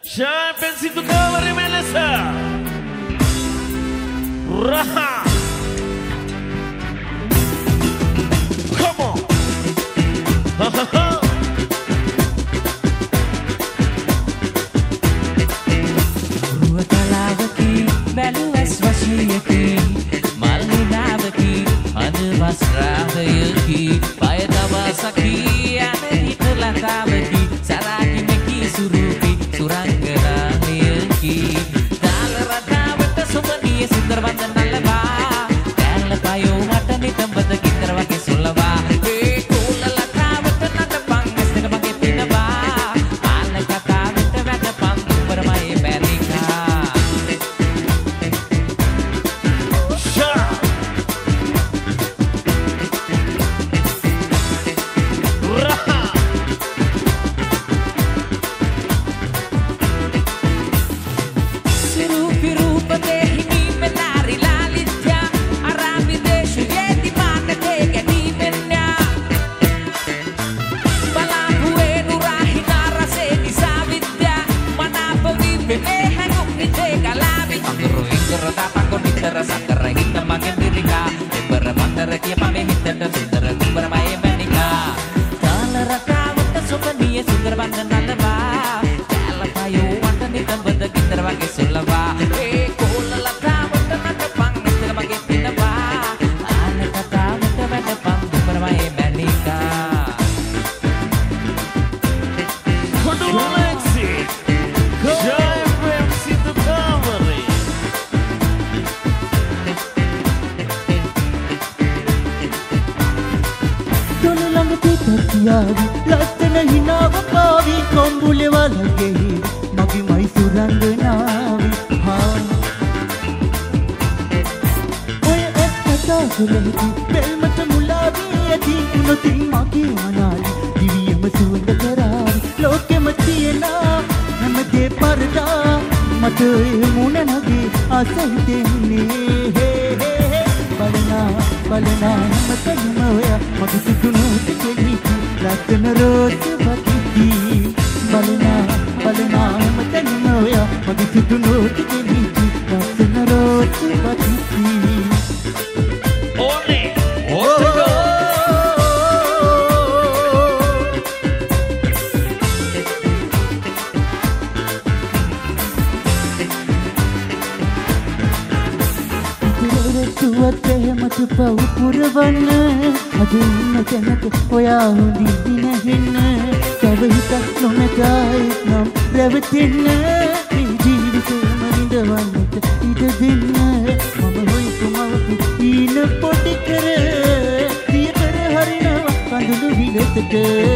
Champions itu cover Melissa Raha. Come on. Ha ha ha. Ruwatalawaki baluwas wasiyaki mallinawaki anuvasrahayaki payatawasaki anahitlatawaki sarakinaki surupi suranganayaki dalaradaවට සුමනිය සුන්දර වන්දනල්ලවා දැල්ලපයෝ මට නිතඹද කිතර වගේ සුල්ලවා ඒ කුලලතාවට නටපන් ඇස්තක මගේ පිනවා ආල කතාවට වැටපන් දුඹරමයි බැරිකා ලස්සන හිනාව පාවි කොම්බුලේ වලගේ මගේ මයි සුරංගනාවි ඔය කතා කළේ බෙල්මට මුලාවි ඇති උනොතින් මගේ මනාලි දිවියම සුවඳ කරාවි ලෝකෙම තියෙන හැමදේ පරදා මට ඒ මුණ නගේ ආසයි දෙන්නේ බලනා හැමතැනම ඔය මගේ සිතුනු දෙකෙහි ලස්සන රෝස වටිති බලනා හැමතැනම ඔය මගේ සිතුනු දෙකෙහි ලස්සන රෝස වටිති ඕනේ ඕතක තුවත් එහෙමට පව් පුරවන්න අද ඉන්න තැනක ඔයා හොඳින් නැහෙන්න තව හිතක් නොමැතයි නම් රැවටෙන්න මේ ජීවිතේම විඳවන්නට ඉඩ දෙන්න මම හොයකුමවකු ඊන පොඩි කර දිය කර හරිනවා කඳුළු විලසට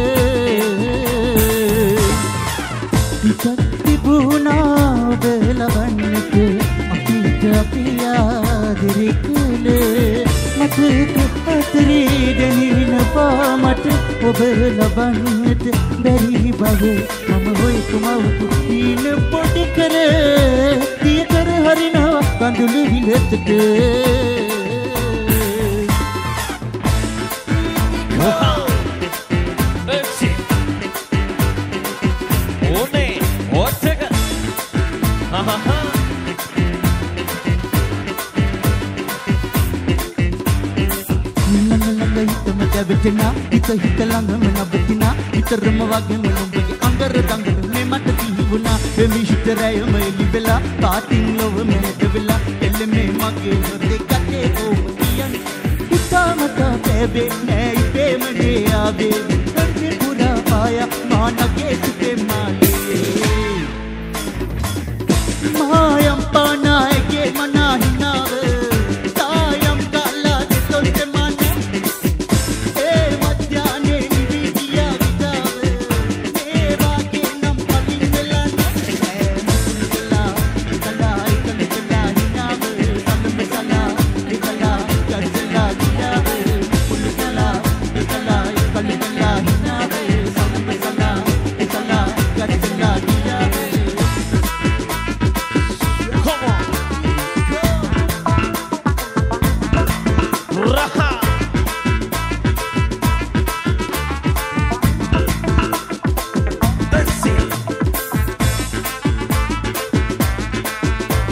හිතක් තිබුණා ඔබ ලබන්නට අපි ආදරෙකල මතක අතරේ දැනෙනවා මට ඔබ ලබන්නට බැරි බව මම හොයකුමවකු ඊන පොඩි කර දිය කර හරිනවා කඳුළු විලසට ඕනේ ඕතක ha ha ha වැටෙනා හිත ළඟම නබතිනා විතරම වගේම නුඹගේ අඟර දඟල මේ මට තිබුණා එමි හිතරයම එලි වෙලා පාටින් ලොව මෙහෙට වෙලා එල්ලේ මගේ හොදේ කටේ ඕම කියන් හිතාමත බැබේ නෑ ඉපේමනේ ආවේ කන්ටි පුරා පාය මානගේ සිතේ මාලේ මායම් පානායගේ මනා හිනාව It's a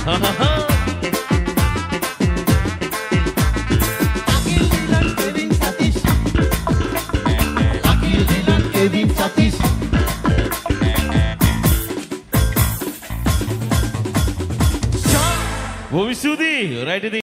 Kevin Satish. Bobby Sudi, right in the